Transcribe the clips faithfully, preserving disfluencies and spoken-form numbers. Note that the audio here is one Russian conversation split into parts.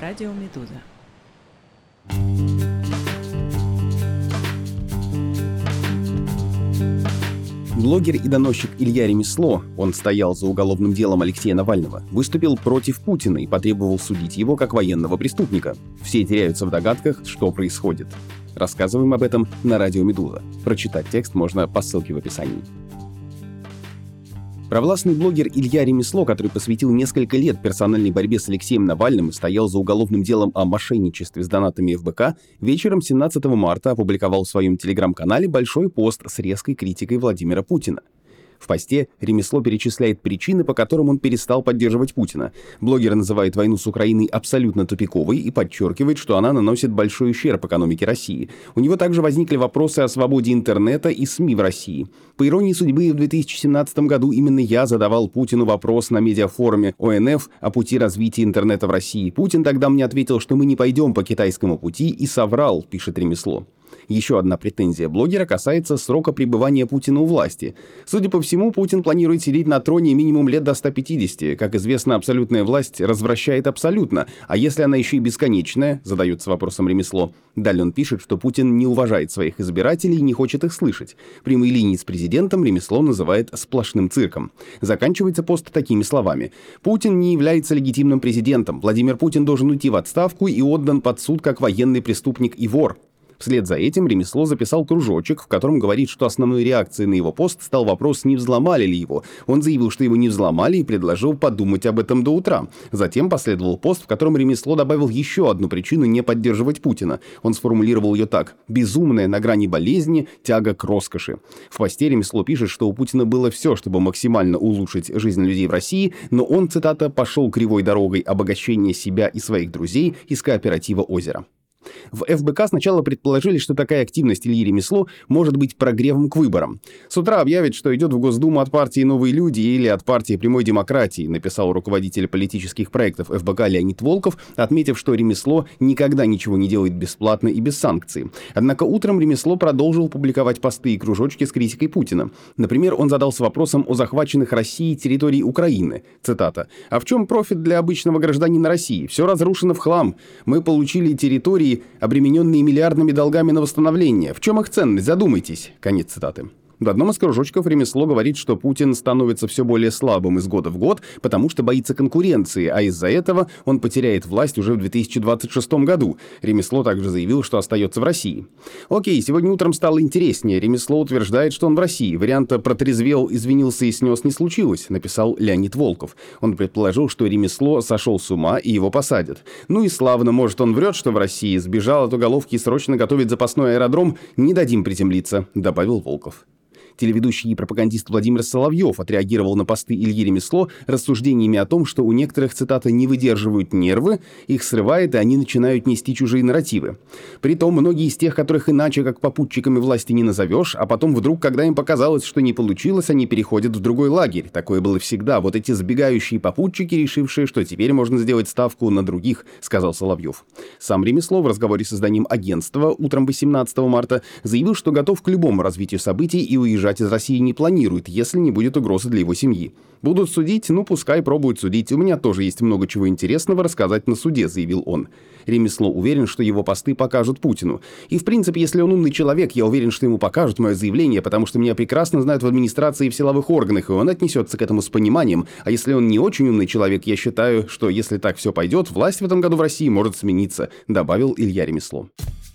радио «Медуза». Блогер и доносчик Илья Ремесло, он стоял за уголовным делом Алексея Навального, выступил против Путина и потребовал судить его как военного преступника. Все теряются в догадках, что происходит. Рассказываем об этом на радио «Медуза». Прочитать текст можно по ссылке в описании. Провластный блогер Илья Ремесло, который посвятил несколько лет персональной борьбе с Алексеем Навальным и стоял за уголовным делом о мошенничестве с донатами эф бэ ка, вечером семнадцатого марта опубликовал в своем телеграм-канале большой пост с резкой критикой Владимира Путина. В посте Ремесло перечисляет причины, по которым он перестал поддерживать Путина. Блогер называет войну с Украиной абсолютно тупиковой и подчеркивает, что она наносит большой ущерб экономике России. У него также возникли вопросы о свободе интернета и СМИ в России. По иронии судьбы, в две тысячи семнадцатом году именно я задавал Путину вопрос на медиафоруме о эн эф о пути развития интернета в России. Путин тогда мне ответил, что мы не пойдем по китайскому пути, и соврал, пишет Ремесло. Еще одна претензия блогера касается срока пребывания Путина у власти. Судя по всему, Путин планирует сидеть на троне минимум лет до ста пятидесяти. Как известно, абсолютная власть развращает абсолютно. А если она еще и бесконечная, задается вопросом Ремесло. Далее он пишет, что Путин не уважает своих избирателей и не хочет их слышать. Прямые линии с президентом Ремесло называет сплошным цирком. Заканчивается пост такими словами. Путин не является легитимным президентом. Владимир Путин должен уйти в отставку и отдан под суд как военный преступник и вор. Вслед за этим Ремесло записал кружочек, в котором говорит, что основной реакцией на его пост стал вопрос, не взломали ли его. Он заявил, что его не взломали, и предложил подумать об этом до утра. Затем последовал пост, в котором Ремесло добавил еще одну причину не поддерживать Путина. Он сформулировал ее так: «Безумная на грани болезни, тяга к роскоши». В посте Ремесло пишет, что у Путина было все, чтобы максимально улучшить жизнь людей в России, но он, цитата, «пошел кривой дорогой обогащения себя и своих друзей из кооператива «Озеро». В эф бэ ка сначала предположили, что такая активность Ильи Ремесло может быть прогревом к выборам. С утра объявит, что идет в Госдуму от партии «Новые люди» или от партии «Прямой демократии», написал руководитель политических проектов эф бэ ка Леонид Волков, отметив, что Ремесло никогда ничего не делает бесплатно и без санкций. Однако утром Ремесло продолжил публиковать посты и кружочки с критикой Путина. Например, он задался вопросом о захваченных Россией территории Украины. Цитата: «А в чем профит для обычного гражданина России? Все разрушено в хлам. Мы получили территории, обремененные миллиардными долгами на восстановление. В чем их ценность? Задумайтесь». Конец цитаты. В одном из кружочков Ремесло говорит, что Путин становится все более слабым из года в год, потому что боится конкуренции, а из-за этого он потеряет власть уже в две тысячи двадцать шестом году. Ремесло также заявил, что остается в России. Окей, сегодня утром стало интереснее. Ремесло утверждает, что он в России. Варианта «протрезвел, извинился и снес» не случилось, написал Леонид Волков. Он предположил, что Ремесло сошел с ума и его посадят. Ну и славно, может, он врет, что в России, сбежал от уголовки и срочно готовит запасной аэродром. Не дадим приземлиться, добавил Волков. Телеведущий и пропагандист Владимир Соловьев отреагировал на посты Ильи Ремесло рассуждениями о том, что у некоторых, цитата, «не выдерживают нервы, их срывает, и они начинают нести чужие нарративы. Притом, многие из тех, которых иначе как попутчиками власти не назовешь, а потом вдруг, когда им показалось, что не получилось, они переходят в другой лагерь. Такое было всегда. Вот эти сбегающие попутчики, решившие, что теперь можно сделать ставку на других», — сказал Соловьев. Сам Ремесло в разговоре с изданием «Агентство» утром восемнадцатого марта заявил, что готов к любому развитию событий и уезжать из России не планирует, если не будет угрозы для его семьи. «Будут судить? Ну, пускай пробуют судить. У меня тоже есть много чего интересного рассказать на суде», — заявил он. Ремесло уверен, что его посты покажут Путину. И, в принципе, если он умный человек, я уверен, что ему покажут мое заявление, потому что меня прекрасно знают в администрации и в силовых органах, и он отнесется к этому с пониманием. А если он не очень умный человек, я считаю, что если так все пойдет, власть в этом году в России может смениться», — добавил Илья Ремесло.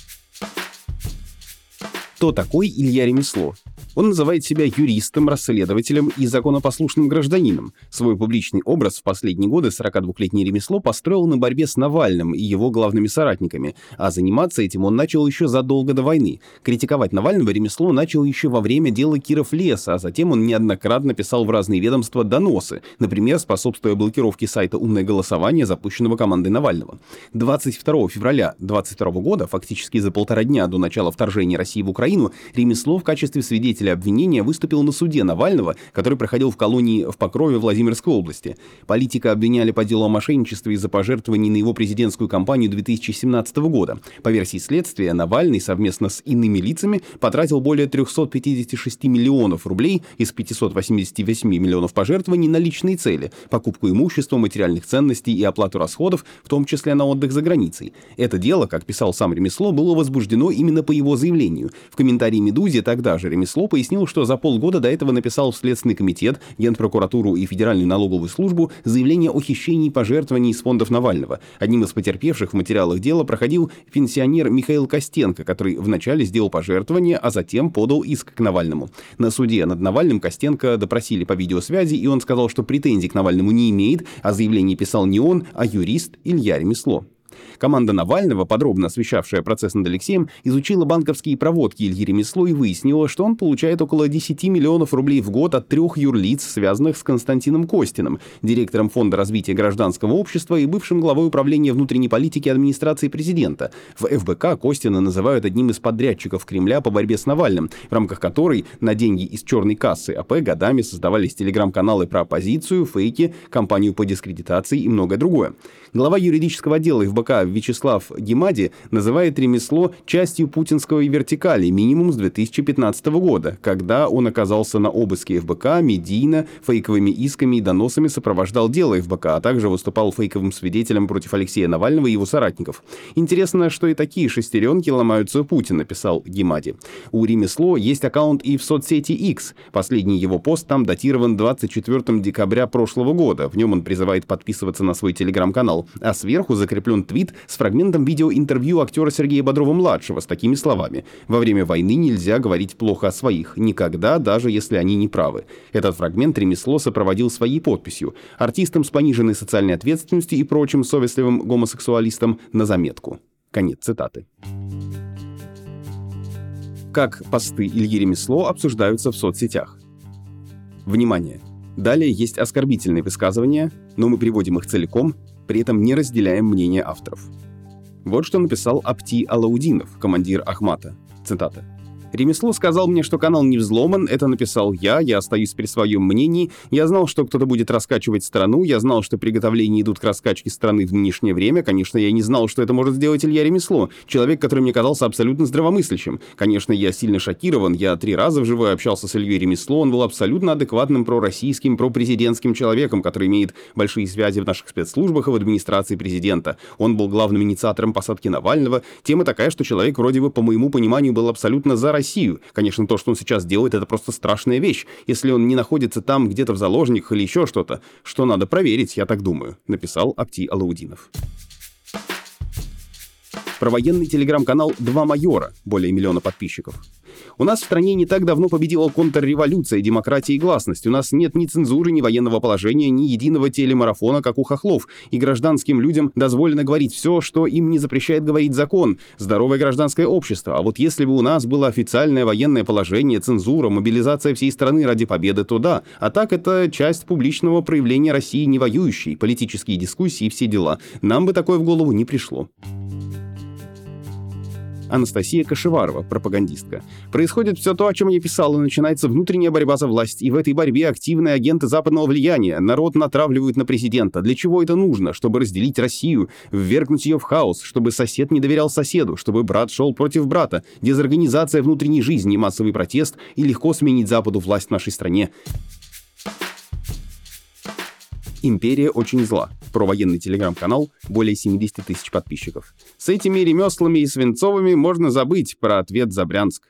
Кто такой Илья Ремесло? Он называет себя юристом, расследователем и законопослушным гражданином. Свой публичный образ в последние годы сорокадвухлетний Ремесло построил на борьбе с Навальным и его главными соратниками, а заниматься этим он начал еще задолго до войны. Критиковать Навального Ремесло начал еще во время дела Киров-Леса, а затем он неоднократно писал в разные ведомства доносы, например, способствуя блокировке сайта «Умное голосование», запущенного командой Навального. двадцать второго февраля две тысячи двадцать второго года, фактически за полтора дня до начала вторжения России в Украину, Ремесло в качестве свидетеля предъявителя обвинения выступил на суде Навального, который проходил в колонии в Покрове Владимирской области. Политика обвиняли по делу о мошенничестве из-за пожертвований на его президентскую кампанию две тысячи семнадцатого года. По версии следствия, Навальный совместно с иными лицами потратил более триста пятьдесят шесть миллионов рублей из пятьсот восемьдесят восемь миллионов пожертвований на личные цели, покупку имущества, материальных ценностей и оплату расходов, в том числе на отдых за границей. Это дело, как писал сам Ремесло, было возбуждено именно по его заявлению. В комментарии «Медузе» тогда же Ремесло пояснил, что за полгода до этого написал в Следственный комитет, Генпрокуратуру и Федеральную налоговую службу заявление о хищении пожертвований из фондов Навального. Одним из потерпевших в материалах дела проходил пенсионер Михаил Костенко, который вначале сделал пожертвование, а затем подал иск к Навальному. На суде над Навальным Костенко допросили по видеосвязи, и он сказал, что претензий к Навальному не имеет, а заявление писал не он, а юрист Илья Ремесло. Команда Навального, подробно освещавшая процесс над Алексеем, изучила банковские проводки Ильи Ремесло и выяснила, что он получает около десять миллионов рублей в год от трех юрлиц, связанных с Константином Костиным, директором Фонда развития гражданского общества и бывшим главой управления внутренней политики администрации президента. В эф бэ ка Костина называют одним из подрядчиков Кремля по борьбе с Навальным, в рамках которой на деньги из черной кассы а пэ годами создавались телеграм-каналы про оппозицию, фейки, кампанию по дискредитации и многое другое. Глава юридического отдела эф бэ ка Вячеслав Гемади называет Ремесло частью путинской вертикали минимум с две тысячи пятнадцатого года, когда он оказался на обыске эф бэ ка, медийно, фейковыми исками и доносами сопровождал дело эф бэ ка, а также выступал фейковым свидетелем против Алексея Навального и его соратников. Интересно, что и такие шестеренки ломаются Путин, написал Гемади. У Ремесло есть аккаунт и в соцсети X. Последний его пост там датирован двадцать четвёртого декабря прошлого года. В нем он призывает подписываться на свой телеграм-канал, а сверху закреплен твит с фрагментом видеоинтервью актера Сергея Бодрова-младшего с такими словами: «Во время войны нельзя говорить плохо о своих. Никогда, даже если они не правы». Этот фрагмент Ремесло сопроводил своей подписью. Артистам с пониженной социальной ответственностью и прочим совестливым гомосексуалистам на заметку. Конец цитаты. Как посты Ильи Ремесло обсуждаются в соцсетях? Внимание! Далее есть оскорбительные высказывания, но мы приводим их целиком, при этом не разделяем мнение авторов. Вот что написал Апти Алаудинов, командир Ахмата. Цитата. «Ремесло сказал мне, что канал не взломан, это написал я, я остаюсь при своем мнении, я знал, что кто-то будет раскачивать страну, я знал, что приготовления идут к раскачке страны в нынешнее время, конечно, я не знал, что это может сделать Илья Ремесло, человек, который мне казался абсолютно здравомыслящим. Конечно, я сильно шокирован, я три раза вживую общался с Ильей Ремесло, он был абсолютно адекватным пророссийским, пропрезидентским человеком, который имеет большие связи в наших спецслужбах и в администрации президента. Он был главным инициатором посадки Навального. Тема такая, что человек вроде бы, по моему пониманию, был абсолютно за Россию. Конечно, то, что он сейчас делает, это просто страшная вещь. Если он не находится там где-то в заложниках или еще что-то, что надо проверить, я так думаю», написал Апти Алаудинов. Про военный телеграм-канал «Два майора», более миллиона подписчиков. У нас в стране не так давно победила контрреволюция, демократия и гласность. У нас нет ни цензуры, ни военного положения, ни единого телемарафона, как у хохлов. И гражданским людям дозволено говорить все, что им не запрещает говорить закон. Здоровое гражданское общество. А вот если бы у нас было официальное военное положение, цензура, мобилизация всей страны ради победы, то да. А так это часть публичного проявления России не воюющей, политические дискуссии и все дела. Нам бы такое в голову не пришло. Анастасия Кашеварова, пропагандистка. «Происходит все то, о чем я писал, и начинается внутренняя борьба за власть. И в этой борьбе активные агенты западного влияния. Народ натравливают на президента. Для чего это нужно? Чтобы разделить Россию, ввергнуть ее в хаос, чтобы сосед не доверял соседу, чтобы брат шел против брата. Дезорганизация внутренней жизни, массовый протест и легко сменить Западу власть в нашей стране». «Империя очень зла». Про военный телеграм-канал, более семьдесят тысяч подписчиков. «С этими ремеслами и Свинцовыми можно забыть про ответ за Брянск».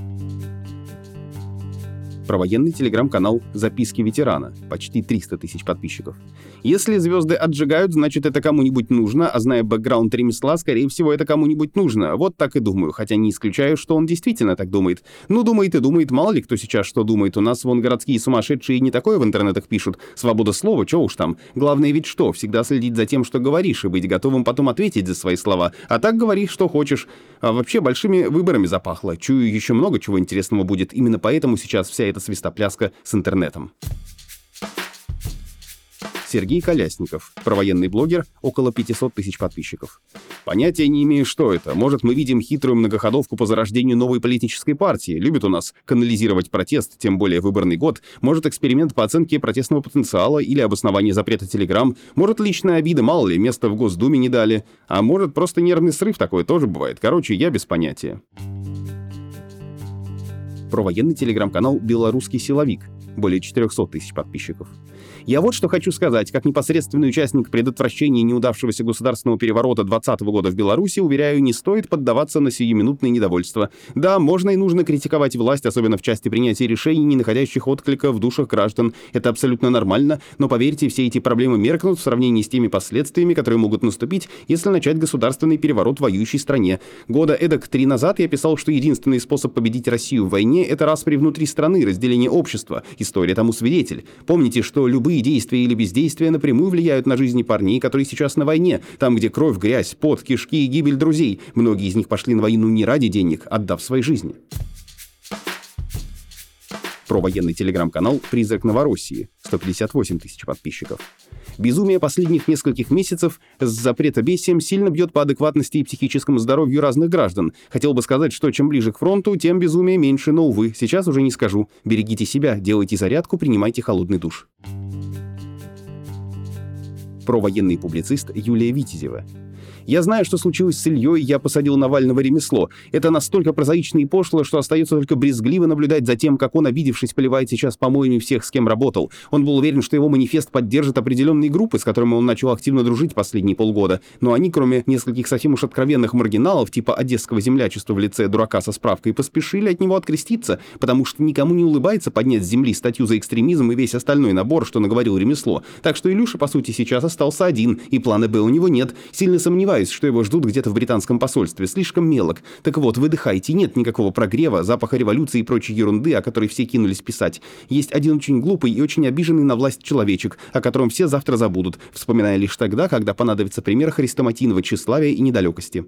Про военный телеграм-канал «Записки ветерана», почти триста тысяч подписчиков. «Если звезды отжигают, значит, это кому-нибудь нужно, а зная бэкграунд ремесла, скорее всего, это кому-нибудь нужно. Вот так и думаю, хотя не исключаю, что он действительно так думает. Ну, думает и думает, мало ли кто сейчас что думает. У нас вон городские сумасшедшие не такое в интернетах пишут. Свобода слова, чё уж там. Главное ведь что? Всегда следить за тем, что говоришь, и быть готовым потом ответить за свои слова. А так говори, что хочешь. А вообще большими выборами запахло. Чую, еще много чего интересного будет. Именно поэтому сейчас вся эта свистопляска с интернетом». Сергей Колясников, провоенный блогер, около пятьсот тысяч подписчиков. Понятия не имею, что это. Может, мы видим хитрую многоходовку по зарождению новой политической партии. Любят у нас канализировать протест, тем более выборный год. Может, эксперимент по оценке протестного потенциала или обоснование запрета Телеграм. Может, личная обида, мало ли, место в Госдуме не дали. А может, просто нервный срыв, такое тоже бывает. Короче, я без понятия. Провоенный телеграм-канал «Белорусский силовик». Более четырехсот тысяч подписчиков. Я вот что хочу сказать. Как непосредственный участник предотвращения неудавшегося государственного переворота двадцатого года в Беларуси, уверяю, не стоит поддаваться на сиюминутное недовольство. Да, можно и нужно критиковать власть, особенно в части принятия решений, не находящих отклика в душах граждан. Это абсолютно нормально, но поверьте, все эти проблемы меркнут в сравнении с теми последствиями, которые могут наступить, если начать государственный переворот в воюющей стране. Года эдак три назад я писал, что единственный способ победить Россию в войне — это распри внутри страны, разделение общества. История тому свидетель. Помните, что любые действия или бездействия напрямую влияют на жизни парней, которые сейчас на войне. Там, где кровь, грязь, пот, кишки и гибель друзей. Многие из них пошли на войну не ради денег, отдав свои жизни. Провоенный телеграм-канал «Призрак Новороссии». сто пятьдесят восемь тысяч подписчиков. Безумие последних нескольких месяцев с запретобесием сильно бьет по адекватности и психическому здоровью разных граждан. Хотел бы сказать, что чем ближе к фронту, тем безумия меньше, но, увы, сейчас уже не скажу. Берегите себя, делайте зарядку, принимайте холодный душ. Провоенный публицист Юлия Витязева. Я знаю, что случилось с Ильей, я посадил Навального ремесло. Это настолько прозаично и пошло, что остается только брезгливо наблюдать за тем, как он, обидевшись, поливает сейчас помоями всех, с кем работал. Он был уверен, что его манифест поддержит определенные группы, с которыми он начал активно дружить последние полгода. Но они, кроме нескольких совсем уж откровенных маргиналов, типа одесского землячества в лице дурака со справкой, поспешили от него откреститься, потому что никому не улыбается поднять с земли статью за экстремизм и весь остальной набор, что наговорил ремесло. Так что Илюша, по сути, сейчас остался один, и плана Б у него нет. Сильно сомневаюсь, что его ждут где-то в британском посольстве. Слишком мелок. Так вот, выдыхайте. Нет никакого прогрева, запаха революции и прочей ерунды, о которой все кинулись писать. Есть один очень глупый и очень обиженный на власть человечек, о котором все завтра забудут, вспоминая лишь тогда, когда понадобится пример хрестоматийного тщеславия и недалекости.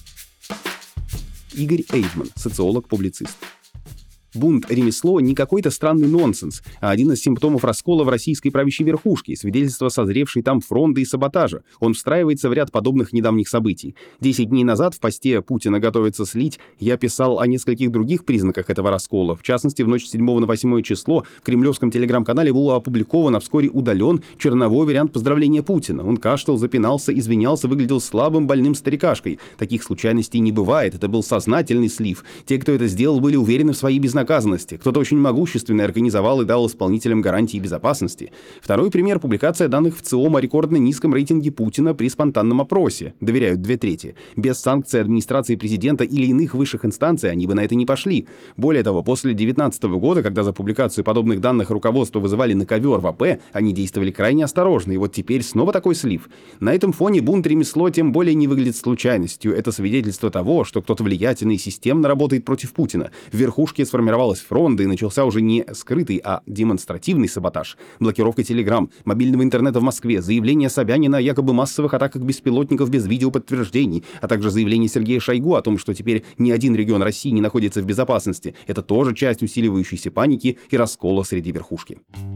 Игорь Эйдман, социолог-публицист. Бунт, ремесло — не какой-то странный нонсенс, а один из симптомов раскола в российской правящей верхушке, свидетельство созревшей там фронта и саботажа. Он встраивается в ряд подобных недавних событий. Десять дней назад в посте «Путина готовится слить» я писал о нескольких других признаках этого раскола. В частности, в ночь с седьмого на восьмое число в кремлевском телеграм-канале был опубликован, а вскоре удален черновой вариант поздравления Путина. Он кашлял, запинался, извинялся, выглядел слабым, больным старикашкой. Таких случайностей не бывает, это был сознательный слив. Те, кто это сделал, были уверены в своей безнаказанности. Кто-то очень могущественный организовал и дал исполнителям гарантии безопасности. Второй пример — публикация данных в ЦИОМ о рекордно низком рейтинге Путина при спонтанном опросе. Доверяют две трети. Без санкций администрации президента или иных высших инстанций они бы на это не пошли. Более того, после две тысячи девятнадцатого года, когда за публикацию подобных данных руководство вызывали на ковер в АП, они действовали крайне осторожно, и вот теперь снова такой слив. На этом фоне бунт ремесло тем более не выглядит случайностью. Это свидетельство того, что кто-то влиятельный и системно работает против Путина. В верхушке сформировалась фронта и начался уже не скрытый, а демонстративный саботаж. Блокировка Телеграм, мобильного интернета в Москве, заявление Собянина о якобы массовых атаках беспилотников без видеоподтверждений, а также заявление Сергея Шойгу о том, что теперь ни один регион России не находится в безопасности. Это тоже часть усиливающейся паники и раскола среди верхушки.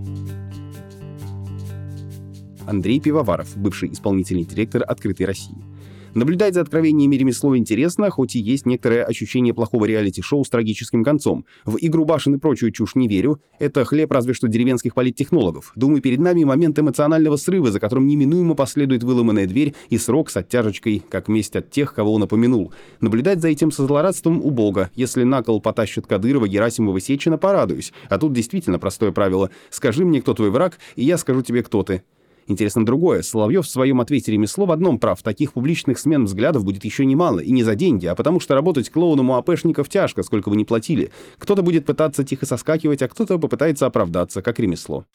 Андрей Пивоваров, бывший исполнительный директор «Открытой России». Наблюдать за откровениями ремесло интересно, хоть и есть некоторое ощущение плохого реалити-шоу с трагическим концом. В игру башен и прочую чушь не верю. Это хлеб разве что деревенских политтехнологов. Думаю, перед нами момент эмоционального срыва, за которым неминуемо последует выломанная дверь и срок с оттяжечкой, как месть от тех, кого он упомянул. Наблюдать за этим со злорадством убого. Если на кол потащат Кадырова, Герасимова, Сечина, порадуюсь. А тут действительно простое правило. Скажи мне, кто твой враг, и я скажу тебе, кто ты. Интересно другое. Соловьев в своем ответе ремесло в одном прав. Таких публичных смен взглядов будет еще немало. И не за деньги, а потому что работать клоуном у АПшников тяжко, сколько вы ни платили. Кто-то будет пытаться тихо соскакивать, а кто-то попытается оправдаться, как ремесло.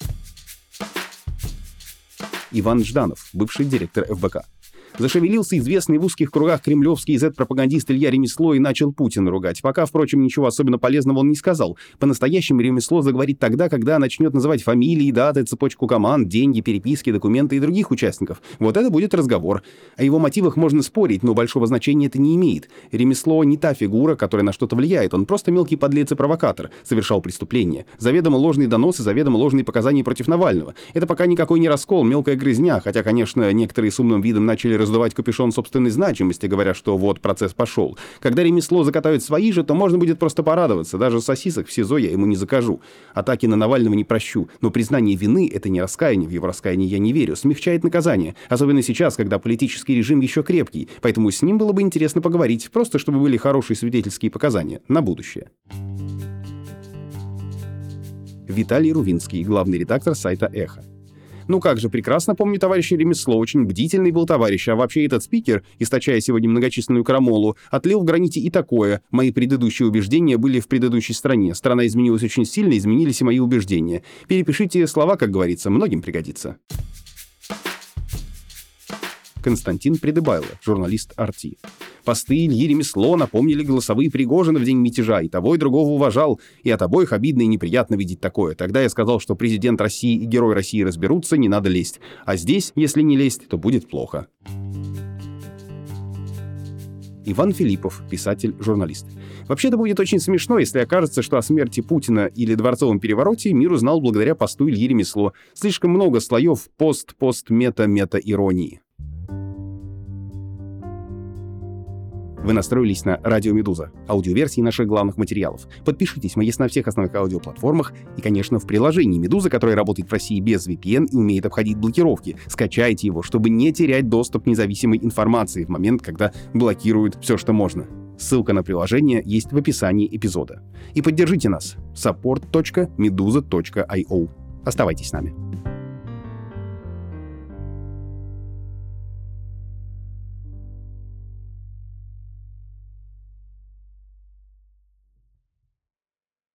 Иван Жданов, бывший директор эф бэ ка. Зашевелился известный в узких кругах кремлевский зет-пропагандист Илья Ремесло и начал Путина ругать. Пока, впрочем, ничего особенно полезного он не сказал. По-настоящему Ремесло заговорит тогда, когда начнет называть фамилии, даты, цепочку команд, деньги, переписки, документы и других участников. Вот это будет разговор. О его мотивах можно спорить, но большого значения это не имеет. Ремесло не та фигура, которая на что-то влияет. Он просто мелкий подлец и провокатор. Совершал преступления. Заведомо ложные доносы, заведомо ложные показания против Навального. Это пока никакой не раскол, мелкая грызня, хотя, конечно, некоторые с умным видом начали разуметься, раздувать капюшон собственной значимости, говоря, что вот процесс пошел. Когда ремесло закатают свои же, то можно будет просто порадоваться. Даже сосисок в СИЗО я ему не закажу. Атаки на Навального не прощу. Но признание вины — это не раскаяние. В его раскаяние я не верю. Смягчает наказание. Особенно сейчас, когда политический режим еще крепкий. Поэтому с ним было бы интересно поговорить, просто чтобы были хорошие свидетельские показания на будущее. Виталий Рувинский, главный редактор сайта «Эхо». Ну как же, прекрасно помню товарища Ремесло, очень бдительный был товарищ, а вообще этот спикер, источая сегодня многочисленную крамолу, отлил в граните и такое. Мои предыдущие убеждения были в предыдущей стране. Страна изменилась очень сильно, изменились и мои убеждения. Перепишите слова, как говорится, многим пригодится. Константин Придыбайло, журналист «Арти». Посты Ильи Ремесло напомнили голосовые Пригожина в день мятежа, и того и другого уважал, и от обоих обидно и неприятно видеть такое. Тогда я сказал, что президент России и герой России разберутся, не надо лезть. А здесь, если не лезть, то будет плохо. Иван Филиппов, писатель, журналист. Вообще-то будет очень смешно, если окажется, что о смерти Путина или дворцовом перевороте мир узнал благодаря посту Ильи Ремесло. Слишком много слоев пост, пост, мета, мета, иронии. Вы настроились на «Радио Медуза», аудиоверсии наших главных материалов. Подпишитесь, мы есть на всех основных аудиоплатформах и, конечно, в приложении «Медуза», которое работает в России без ви пи эн и умеет обходить блокировки. Скачайте его, чтобы не терять доступ к независимой информации в момент, когда блокируют все, что можно. Ссылка на приложение есть в описании эпизода. И поддержите нас. support точка meduza точка ай о. Оставайтесь с нами.